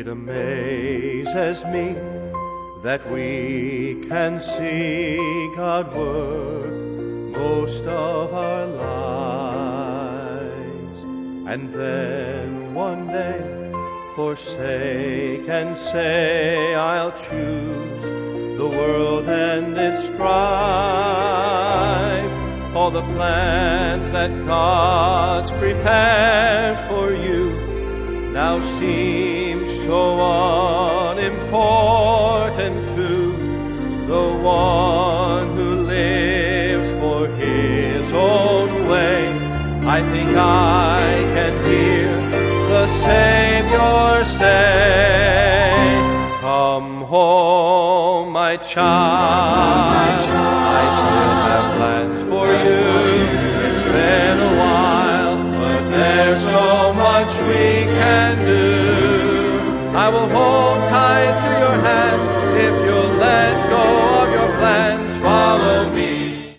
It amazes me that we can see God work most of our lives, and then one day forsake and say, I'll choose the world and its strife. All the plans that God's prepared for you now seem so unimportant to the one who lives for his own way. I think I can hear the Savior say, come home, my child, I still have plans for you. It's been a while, but there's so much we can do. I will hold tight to your hand